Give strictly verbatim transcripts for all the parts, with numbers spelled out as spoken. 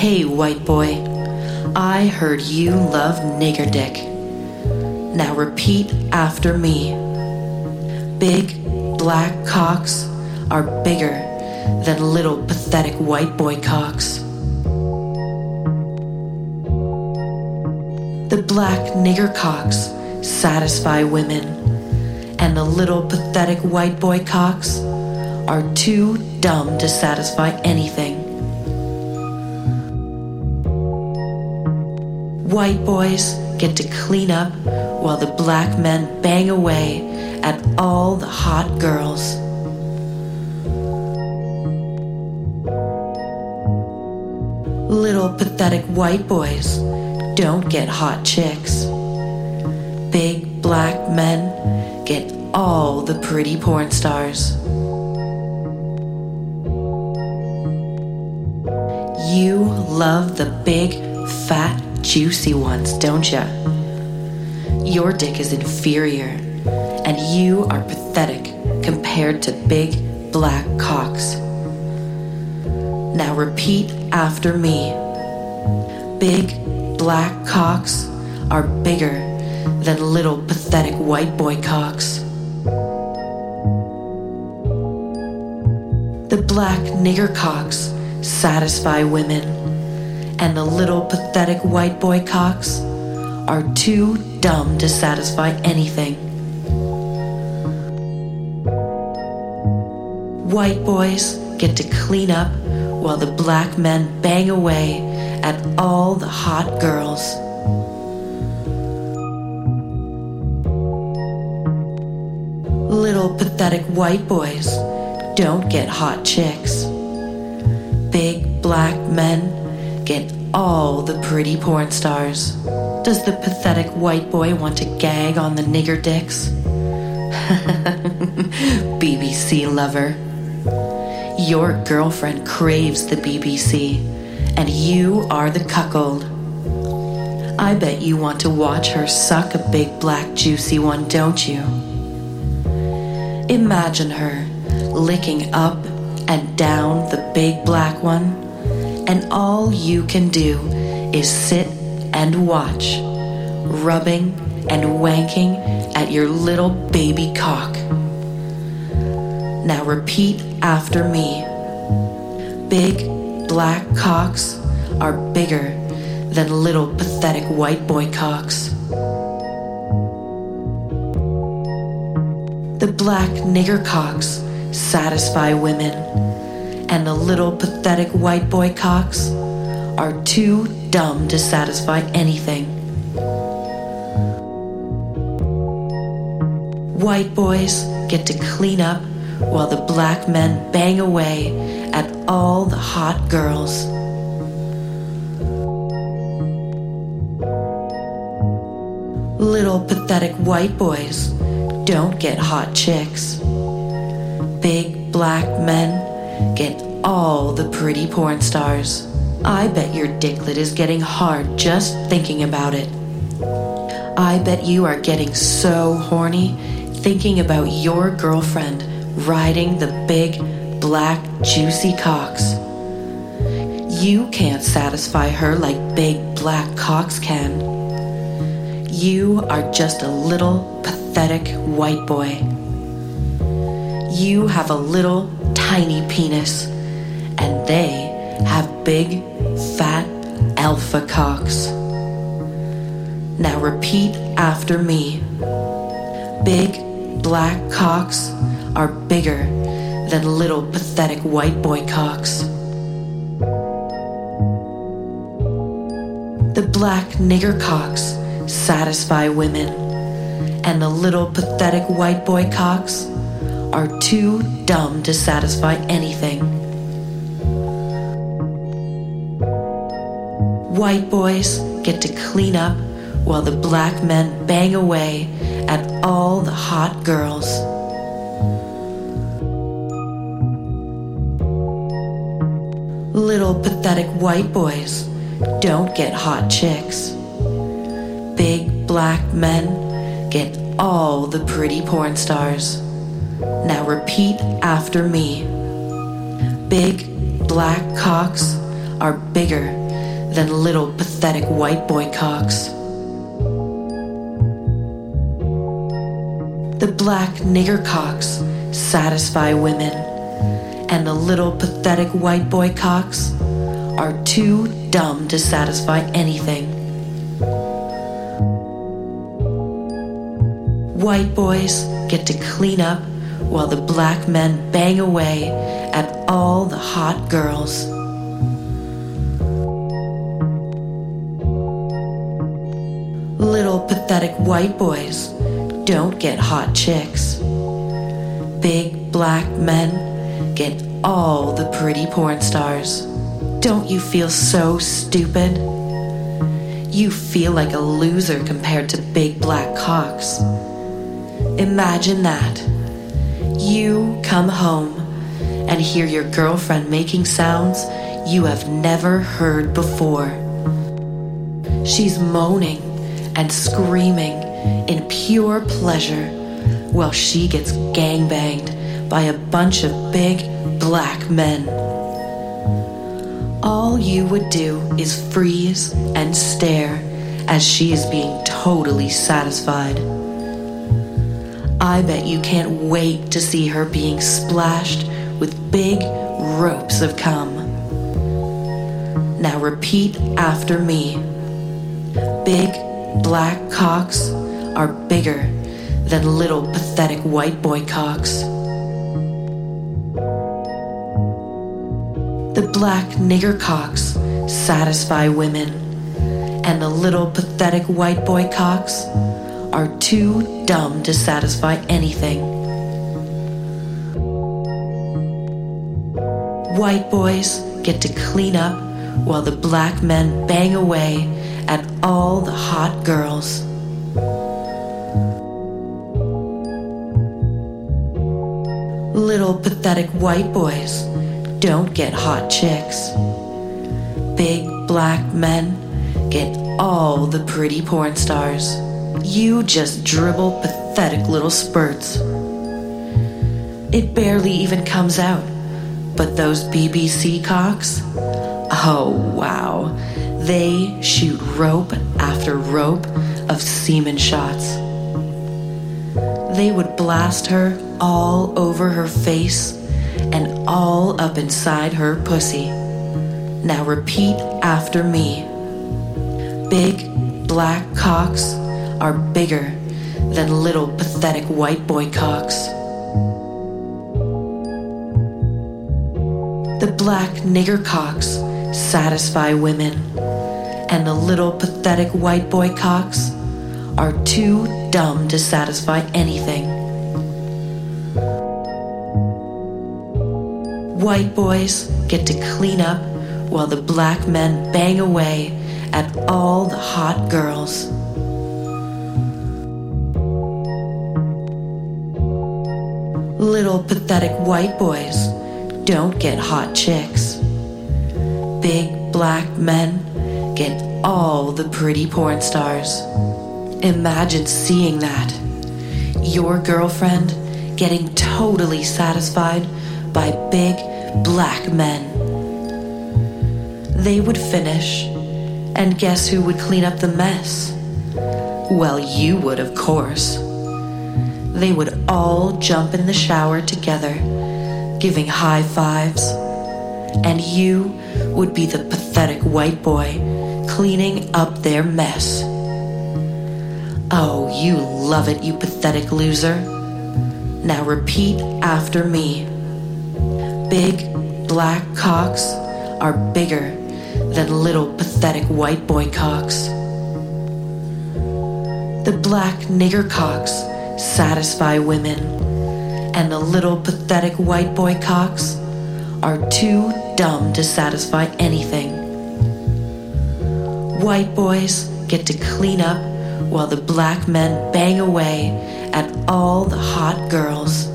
Hey, white boy, I heard you love nigger dick. Now repeat after me. Big black cocks are bigger than little pathetic white boy cocks. The black nigger cocks satisfy women, and the little pathetic white boy cocks are too dumb to satisfy anything. White boys get to clean up while the black men bang away at all the hot girls. Little pathetic white boys don't get hot chicks. Big black men get all the pretty porn stars. You love the big, fat, juicy ones, don't ya? Your dick is inferior, and you are pathetic compared to big, black cocks. Now repeat after me. Big, black cocks are bigger than little pathetic white boy cocks. The black nigger cocks satisfy women, and the little pathetic white boy cocks are too dumb to satisfy anything. White boys get to clean up while the black men bang away at all the hot girls. Little pathetic white boys don't get hot chicks. Big black men get all the pretty porn stars. Does the pathetic white boy want to gag on the nigger dicks? B B C lover. Your girlfriend craves the B B C, and you are the cuckold. I bet you want to watch her suck a big black juicy one, don't you? Imagine her licking up and down the big black one, and all you can do is sit and watch, rubbing and wanking at your little baby cock. Now repeat after me. Big black cocks are bigger than little pathetic white boy cocks. The black nigger cocks satisfy women, and the little pathetic white boy cocks are too dumb to satisfy anything. White boys get to clean up while the black men bang away at all the hot girls. Little pathetic white boys don't get hot chicks. Big black men get all the pretty porn stars. I bet your dicklet is getting hard just thinking about it. I bet you are getting so horny thinking about your girlfriend riding the big, black, juicy cocks. You can't satisfy her like big, black cocks can. You are just a little, pathetic white boy. You have a little, tiny penis, and they have big, fat, alpha cocks. Now repeat after me. Big, black cocks are bigger than little pathetic white boy cocks. The black nigger cocks satisfy women, and the little pathetic white boy cocks are too dumb to satisfy anything. White boys get to clean up while the black men bang away at all the hot girls. Little pathetic white boys don't get hot chicks. Big black men get all the pretty porn stars. Now repeat after me. Big black cocks are bigger than little pathetic white boy cocks. The black nigger cocks satisfy women, and the little pathetic white boy cocks are too dumb to satisfy anything. White boys get to clean up while the black men bang away at all the hot girls. Little pathetic white boys don't get hot chicks. Big black men get all the pretty porn stars. Don't you feel so stupid? You feel like a loser compared to big black cocks. Imagine that. You come home and hear your girlfriend making sounds you have never heard before. She's moaning and screaming in pure pleasure while she gets gangbanged by a bunch of big black men. All you would do is freeze and stare as she is being totally satisfied. I bet you can't wait to see her being splashed with big ropes of cum. Now repeat after me. Big black cocks are bigger than little pathetic white boy cocks. The black nigger cocks satisfy women, and the little pathetic white boy cocks are too dumb to satisfy anything. White boys get to clean up while the black men bang away at all the hot girls. Little pathetic white boys don't get hot chicks. Big black men get all the pretty porn stars. You just dribble pathetic little spurts. It barely even comes out, but those B B C cocks, oh wow, they shoot rope after rope of semen shots. They would blast her all over her face and all up inside her pussy. Now repeat after me. Big black cocks are bigger than little pathetic white boy cocks. The black nigger cocks satisfy women, and the little pathetic white boy cocks are too dumb to satisfy anything. White boys get to clean up while the black men bang away at all the hot girls. Little pathetic white boys don't get hot chicks. Big black men get all the pretty porn stars. Imagine seeing that. Your girlfriend getting totally satisfied by big black men. They would finish, and guess who would clean up the mess? Well, you would, of course. They would all jump in the shower together, giving high fives, and you would be the pathetic white boy cleaning up their mess. Oh, you love it, you pathetic loser. Now repeat after me. Big black cocks are bigger than little pathetic white boy cocks. The black nigger cocks satisfy women, and the little pathetic white boy cocks are too dumb to satisfy anything. White boys get to clean up while the black men bang away at all the hot girls.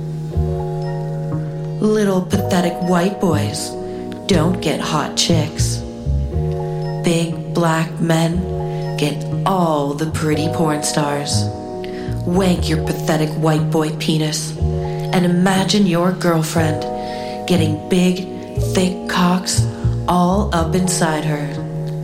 Little pathetic white boys don't get hot chicks. Big black men get all the pretty porn stars. Wank your pathetic white boy penis and imagine your girlfriend getting big, thick cocks all up inside her.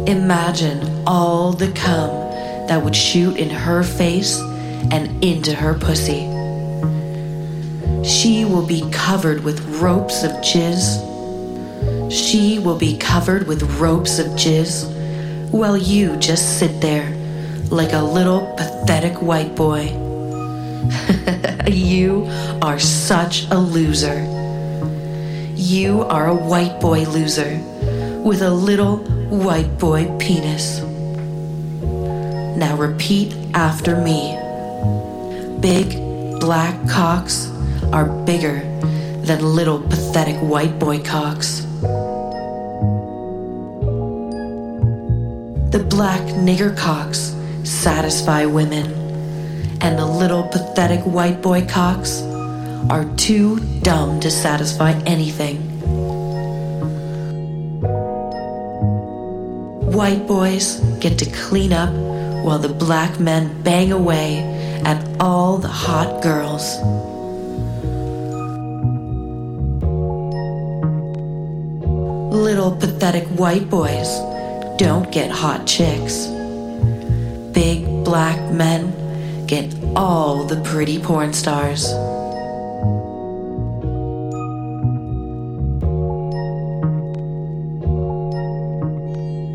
Imagine all the cum that would shoot in her face and into her pussy. She will be covered with ropes of jizz. She will be covered with ropes of jizz while you just sit there like a little pathetic white boy. You are such a loser. You are a white boy loser with a little white boy penis. Now repeat after me. Big black cocks are bigger than little pathetic white boy cocks. The black nigger cocks satisfy women, and the little pathetic white boy cocks are too dumb to satisfy anything. White boys get to clean up while the black men bang away at all the hot girls. Little pathetic white boys don't get hot chicks. Big black men get all the pretty porn stars.